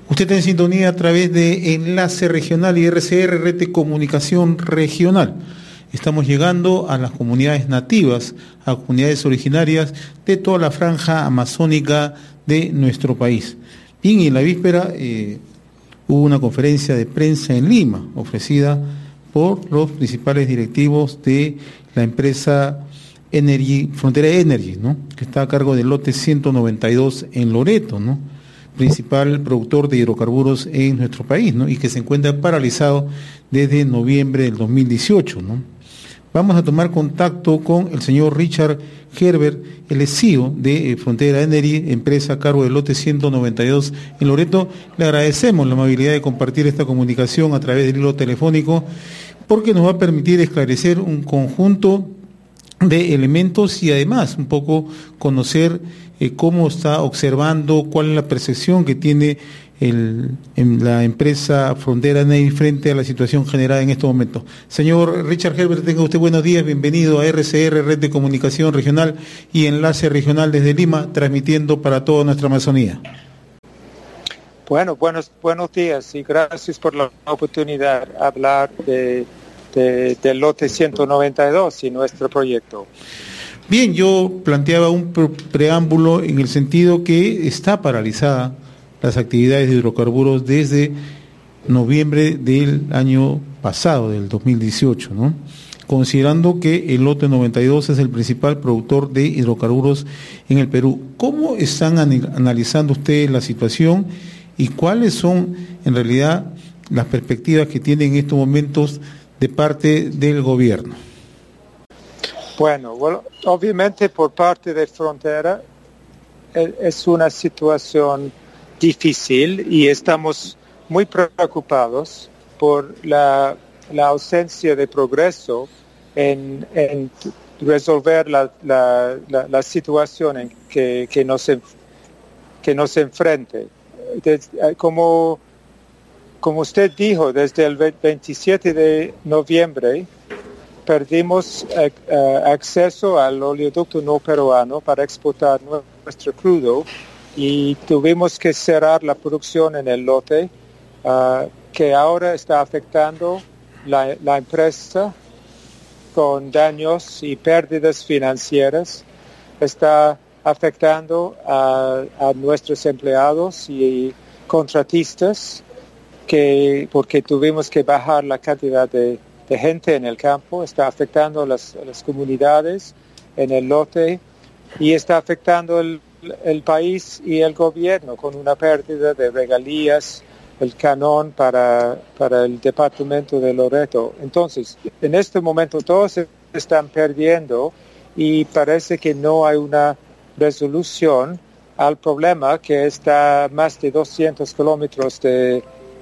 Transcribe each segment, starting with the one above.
Usted está en sintonía a través de Enlace Regional y RCR, Red de Comunicación Regional. Estamos llegando a las comunidades nativas, a comunidades originarias de toda la franja amazónica de nuestro país. Bien, y en la víspera hubo una conferencia de prensa en Lima, ofrecida por los principales directivos de la empresa Frontera Energy, ¿no?, que está a cargo del lote 192 en Loreto, ¿no?, principal productor de hidrocarburos en nuestro país, ¿no?, y que se encuentra paralizado desde noviembre del 2018, ¿no? Vamos a tomar contacto con el señor Richard Herbert, el CEO de Frontera Energy, empresa a cargo del lote 192 en Loreto. Le agradecemos la amabilidad de compartir esta comunicación a través del hilo telefónico, porque nos va a permitir esclarecer un conjunto de elementos y además un poco conocer cómo está observando, cuál es la percepción que tiene en la empresa Frontera Energy frente a la situación generada en estos momentos. Señor Richard Herbert, tenga usted buenos días, bienvenido a RCR, Red de Comunicación Regional y Enlace Regional desde Lima, transmitiendo para toda nuestra Amazonía. Bueno, buenos días y gracias por la oportunidad de hablar del lote 192 y nuestro proyecto. Bien, yo planteaba un preámbulo en el sentido que está paralizada las actividades de hidrocarburos desde noviembre del año pasado, del 2018, ¿no?, considerando que el lote 92 es el principal productor de hidrocarburos en el Perú. ¿Cómo están analizando ustedes la situación y cuáles son en realidad las perspectivas que tienen en estos momentos de parte del gobierno? Bueno, obviamente por parte de Frontera es una situación difícil y estamos muy preocupados por la ausencia de progreso en resolver la situación en que nos enfrente. Como usted dijo, desde el 27 de noviembre perdimos acceso al oleoducto no peruano para exportar nuestro crudo y tuvimos que cerrar la producción en el lote, que ahora está afectando la empresa con daños y pérdidas financieras. Está afectando a nuestros empleados y contratistas, porque tuvimos que bajar la cantidad de gente en el campo. Está afectando las comunidades en el lote y está afectando el país y el gobierno con una pérdida de regalías, el canon para el departamento de Loreto. Entonces, en este momento todos se están perdiendo y parece que no hay una resolución al problema que está a más de 200 kilómetros de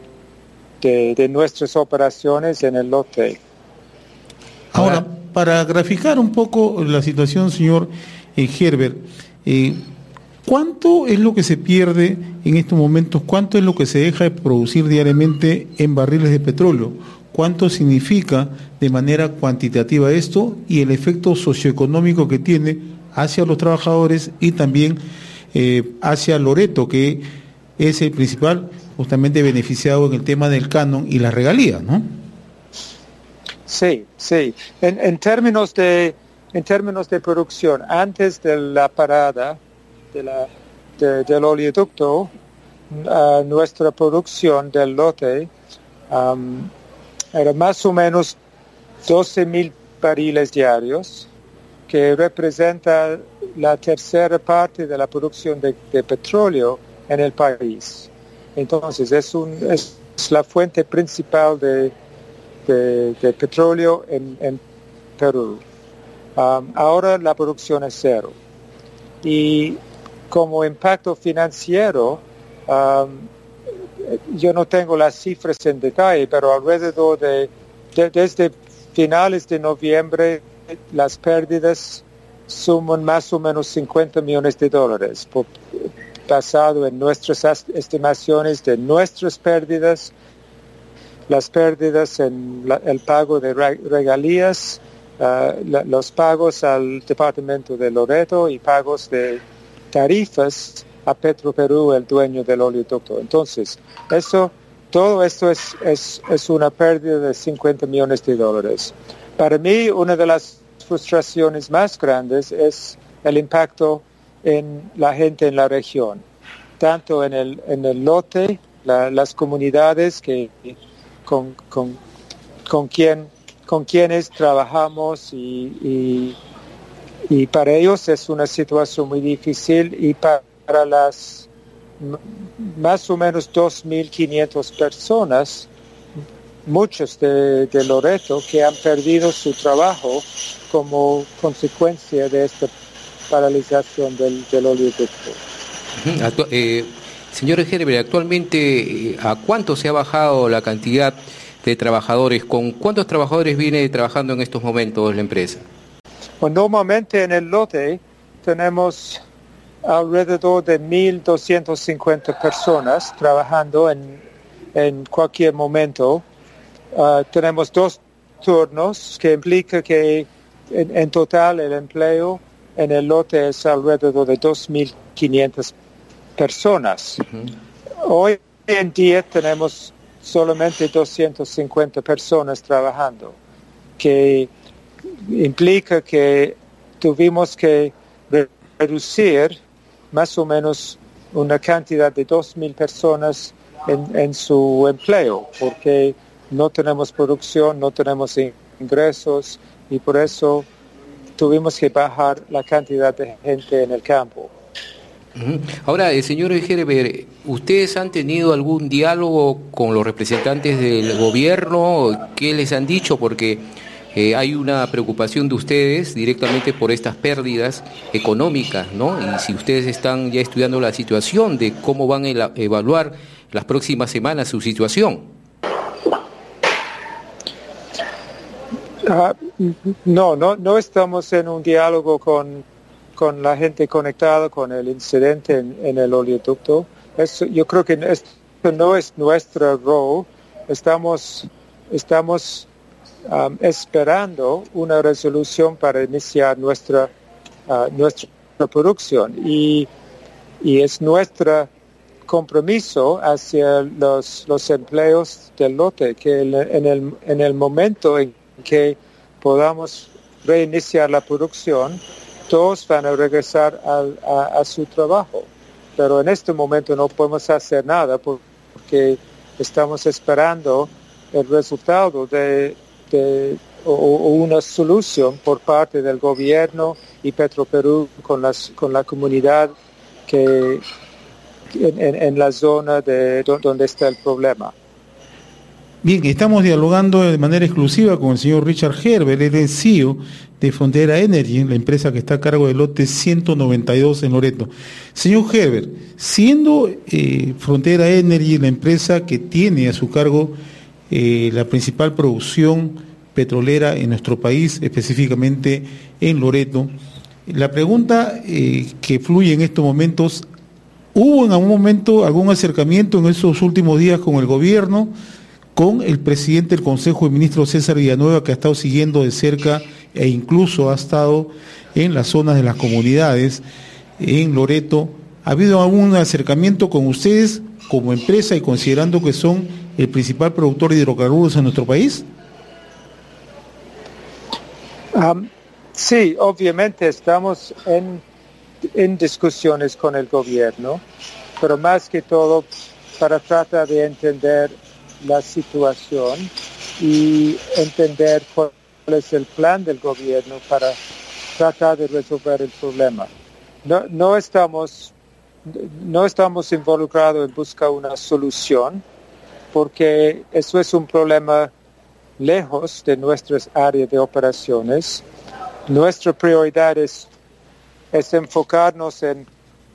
nuestras operaciones en el lote. Ahora, para graficar un poco la situación, señor Herbert, ¿cuánto es lo que se pierde en estos momentos? ¿Cuánto es lo que se deja de producir diariamente en barriles de petróleo? ¿Cuánto significa de manera cuantitativa esto y el efecto socioeconómico que tiene hacia los trabajadores y también hacia Loreto, que es el principal justamente beneficiado en el tema del canon y las regalías, ¿no? Sí. En términos de producción, antes de la parada del oleoducto, nuestra producción del lote era más o menos 12,000 barriles diarios, que representa la tercera parte de la producción de petróleo en el país. Entonces es la fuente principal de petróleo en Perú. Ahora la producción es cero. Y como impacto financiero, yo no tengo las cifras en detalle, pero alrededor desde finales de noviembre las pérdidas suman más o menos $50 millones, basado en nuestras estimaciones de nuestras pérdidas, las pérdidas en el pago de regalías, los pagos al departamento de Loreto y pagos de tarifas a Petroperú, el dueño del oleoducto. Entonces, todo esto es una pérdida de $50 millones. Para mí, una de las frustraciones más grandes es el impacto en la gente en la región, tanto en el lote, las comunidades con quienes trabajamos y para ellos es una situación muy difícil, y para las más o menos 2.500 personas, muchos de Loreto, que han perdido su trabajo como consecuencia de esta paralización del oleoducto. Señor Gerber, actualmente, ¿a cuánto se ha bajado la cantidad de trabajadores? ¿Con cuántos trabajadores viene trabajando en estos momentos la empresa? Pues normalmente en el lote tenemos alrededor de 1.250 personas trabajando en cualquier momento. Tenemos 2 turnos, que implica que en total el empleo en el lote es alrededor de 2.500 personas. Uh-huh. Hoy en día tenemos solamente 250 personas trabajando, que implica que tuvimos que reducir más o menos una cantidad de 2.000 personas en su empleo, porque no tenemos producción, no tenemos ingresos, y por eso tuvimos que bajar la cantidad de gente en el campo. Ahora, señor Gerber, ¿ustedes han tenido algún diálogo con los representantes del gobierno? ¿Qué les han dicho? Porque hay una preocupación de ustedes directamente por estas pérdidas económicas, ¿no? Y si ustedes están ya estudiando la situación de cómo van a evaluar las próximas semanas su situación. No estamos en un diálogo con la gente conectada con el incidente en el oleoducto. Yo creo que esto no es nuestro rol. Estamos esperando una resolución para iniciar nuestra producción, y es nuestro compromiso hacia los empleos del lote que en el momento en que podamos reiniciar la producción, todos van a regresar a su trabajo. Pero en este momento no podemos hacer nada porque estamos esperando el resultado o una solución por parte del gobierno y Petroperú con la comunidad que en la zona donde está el problema. Bien, estamos dialogando de manera exclusiva con el señor Richard Gerber, él es CEO de Frontera Energy, la empresa que está a cargo del lote 192 en Loreto. Señor Gerber, siendo Frontera Energy la empresa que tiene a su cargo la principal producción petrolera en nuestro país, específicamente en Loreto, la pregunta que fluye en estos momentos, ¿hubo en algún momento algún acercamiento en esos últimos días con el gobierno, con el presidente del Consejo de Ministros, César Villanueva, que ha estado siguiendo de cerca e incluso ha estado en las zonas de las comunidades en Loreto? ¿Ha habido algún acercamiento con ustedes como empresa y considerando que son el principal productor de hidrocarburos en nuestro país? Sí, obviamente estamos en discusiones con el gobierno, pero más que todo para tratar de entender la situación y entender cuál es el plan del gobierno para tratar de resolver el problema. No estamos involucrados en buscar una solución, porque eso es un problema lejos de nuestras áreas de operaciones. Nuestra prioridad es enfocarnos en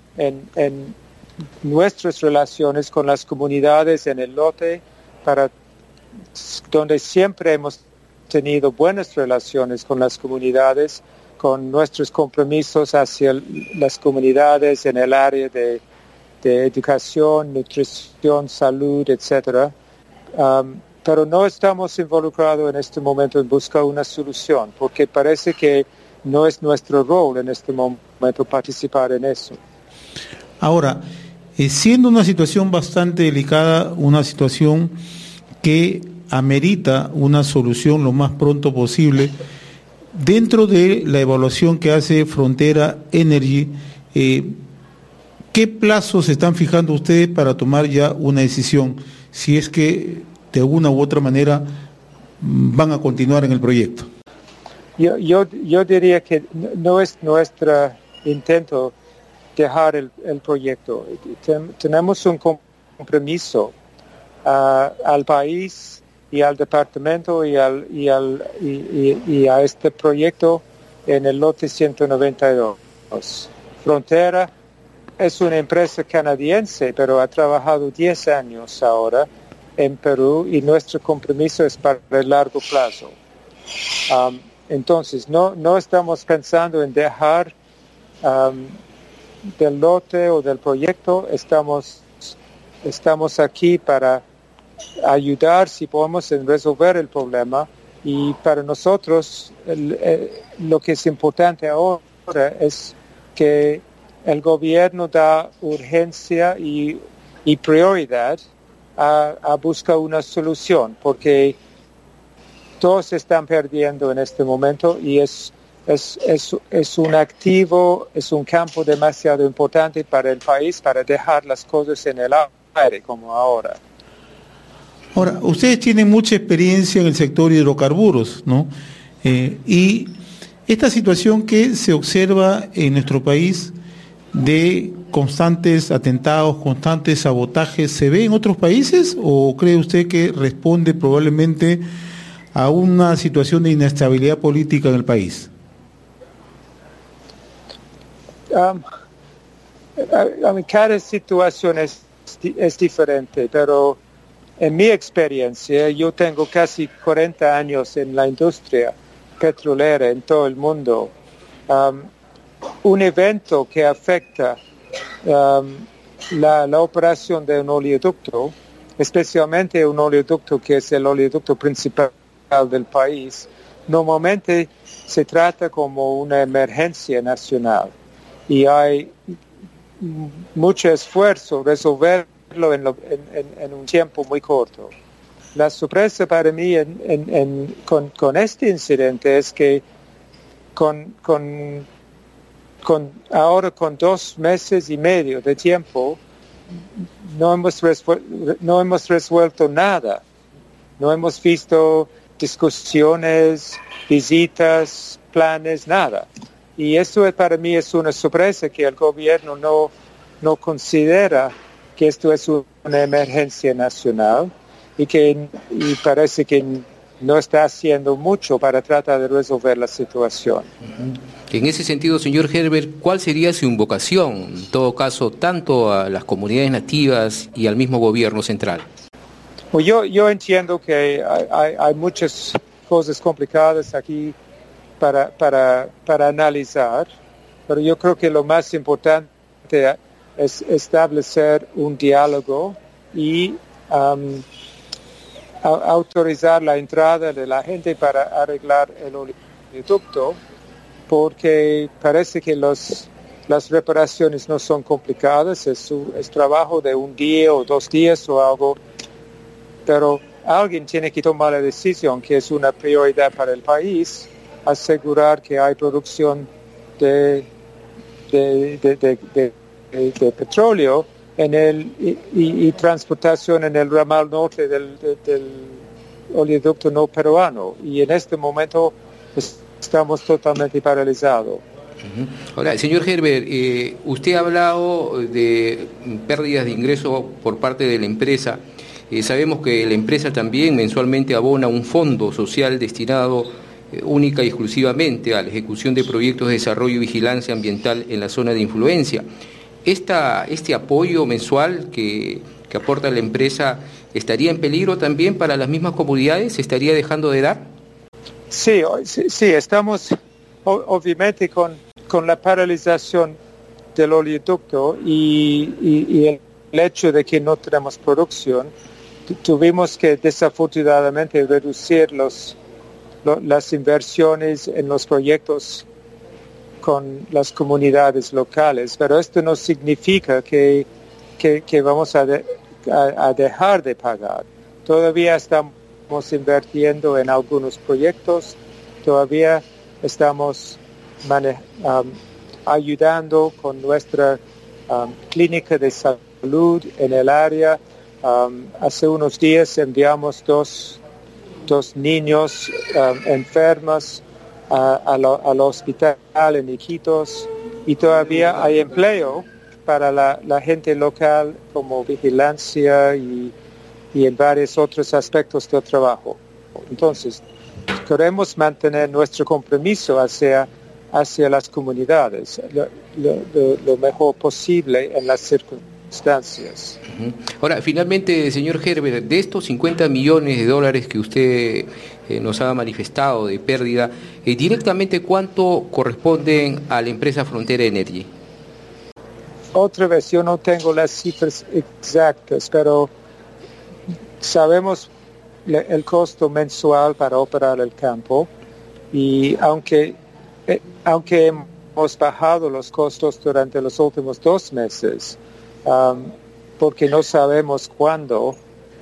nuestras relaciones con las comunidades en el lote, donde siempre hemos tenido buenas relaciones con las comunidades, con nuestros compromisos hacia las comunidades en el área de educación, nutrición, salud, etcétera. Pero no estamos involucrados en este momento en buscar una solución, porque parece que no es nuestro rol en este momento participar en eso. Ahora, siendo una situación bastante delicada, una situación que amerita una solución lo más pronto posible, dentro de la evaluación que hace Frontera Energy, ¿qué plazos están fijando ustedes para tomar ya una decisión? Si es que de alguna u otra manera van a continuar en el proyecto. Yo diría que no es nuestro intento dejar el proyecto. Tenemos un compromiso al país y al departamento y a este proyecto en el lote 192. Frontera es una empresa canadiense, pero ha trabajado 10 años ahora en Perú y nuestro compromiso es para el largo plazo. Entonces, no estamos pensando en dejar del lote o del proyecto, estamos aquí para ayudar si podemos en resolver el problema, y para nosotros lo que es importante ahora es que el gobierno da urgencia y prioridad a buscar una solución, porque todos están perdiendo en este momento y es un activo, es un campo demasiado importante para el país para dejar las cosas en el aire como ahora. Ahora, ustedes tienen mucha experiencia en el sector hidrocarburos, ¿no? Y esta situación que se observa en nuestro país de constantes atentados, constantes sabotajes, ¿se ve en otros países o cree usted que responde probablemente a una situación de inestabilidad política en el país? Cada situación es diferente, pero en mi experiencia, yo tengo casi 40 años en la industria petrolera en todo el mundo. Un evento que afecta la operación de un oleoducto, especialmente un oleoducto que es el oleoducto principal del país, normalmente se trata como una emergencia nacional y hay mucho esfuerzo resolverlo en un tiempo muy corto. La sorpresa para mí con este incidente es que ahora con 2 meses y medio de tiempo no hemos resuelto nada. No hemos visto discusiones, visitas, planes, nada. Y eso para mí es una sorpresa, que el gobierno no considera que esto es una emergencia nacional y parece que no está haciendo mucho para tratar de resolver la situación. En ese sentido, señor Herbert, ¿cuál sería su invocación, en todo caso, tanto a las comunidades nativas y al mismo gobierno central? Pues yo entiendo que hay muchas cosas complicadas aquí para analizar, pero yo creo que lo más importante es establecer un diálogo y autorizar la entrada de la gente para arreglar el oleoducto, porque parece que las reparaciones no son complicadas, es trabajo de 1 día o 2 días o algo, pero alguien tiene que tomar la decisión, que es una prioridad para el país, asegurar que hay producción de petróleo y transportación en el ramal norte del oleoducto no peruano, y en este momento estamos totalmente paralizados. Ahora, señor Herbert, usted ha hablado de pérdidas de ingresos por parte de la empresa. Sabemos que la empresa también mensualmente abona un fondo social destinado única y exclusivamente a la ejecución de proyectos de desarrollo y vigilancia ambiental en la zona de influencia. ¿Este apoyo mensual que aporta la empresa estaría en peligro también para las mismas comunidades? ¿Se estaría dejando de dar? Sí, estamos obviamente con la paralización del oleoducto y el hecho de que no tenemos producción. Tuvimos que desafortunadamente reducir las inversiones en los proyectos con las comunidades locales, pero esto no significa que vamos a dejar de pagar. Todavía estamos invirtiendo en algunos proyectos, todavía estamos ayudando con nuestra clínica de salud en el área. Hace unos días enviamos dos niños enfermos al hospital en Iquitos, y todavía hay empleo para la gente local como vigilancia y en varios otros aspectos del trabajo. Entonces, queremos mantener nuestro compromiso hacia las comunidades lo mejor posible en las circunstancias. Ahora, finalmente, señor Herbert, de estos 50 millones de dólares que usted nos ha manifestado de pérdida, directamente ¿cuánto corresponden a la empresa Frontera Energy? Otra vez, yo no tengo las cifras exactas, pero sabemos el costo mensual para operar el campo, y aunque hemos bajado los costos durante los últimos 2 meses, porque no sabemos cuándo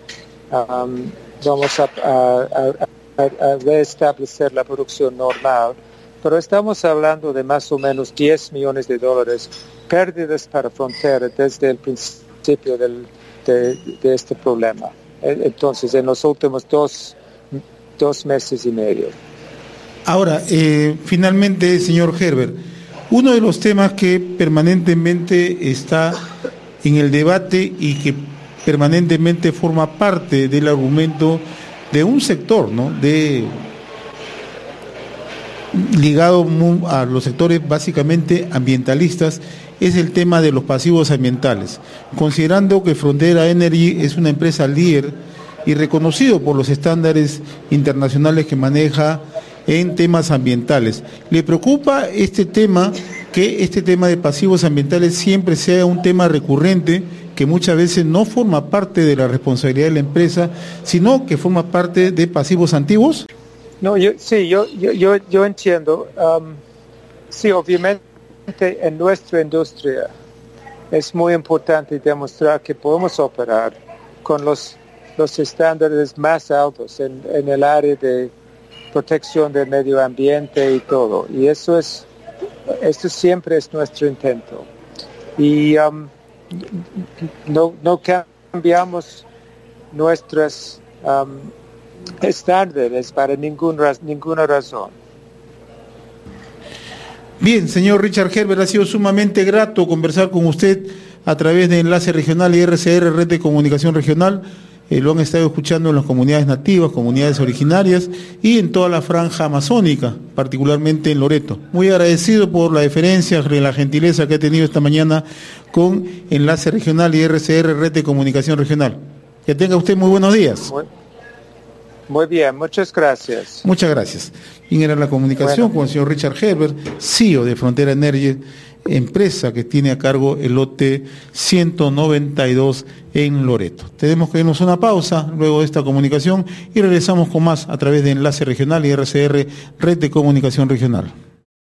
vamos a restablecer la producción normal, pero estamos hablando de más o menos 10 millones de dólares pérdidas para Frontera desde el principio de este problema. Entonces, en los últimos dos meses y medio. Ahora, finalmente, señor Herbert, uno de los temas que permanentemente está en el debate y que permanentemente forma parte del argumento de un sector, ¿no?, ligado a los sectores básicamente ambientalistas, es el tema de los pasivos ambientales, considerando que Frontera Energy es una empresa líder y reconocido por los estándares internacionales que maneja en temas ambientales. ¿Le preocupa este tema, que este tema de pasivos ambientales siempre sea un tema recurrente, que muchas veces no forma parte de la responsabilidad de la empresa, sino que forma parte de pasivos antiguos? No, yo entiendo. Sí, obviamente en nuestra industria es muy importante demostrar que podemos operar con los estándares más altos en el área de protección del medio ambiente y todo. Y esto siempre es nuestro intento. Y no cambiamos nuestros estándares para ninguna razón. Bien, señor Richard Herbert, ha sido sumamente grato conversar con usted a través de Enlace Regional y RCR, Red de Comunicación Regional. Lo han estado escuchando en las comunidades nativas, comunidades originarias y en toda la franja amazónica, particularmente en Loreto. Muy agradecido por la deferencia y la gentileza que ha tenido esta mañana con Enlace Regional y RCR, Red de Comunicación Regional. Que tenga usted muy buenos días. Muy bien, muchas gracias. Muchas gracias. Bien, era la comunicación con el señor Richard Herbert, CEO de Frontera Energy, empresa que tiene a cargo el lote 192 en Loreto. Tenemos que irnos a una pausa luego de esta comunicación y regresamos con más a través de Enlace Regional y RCR, Red de Comunicación Regional.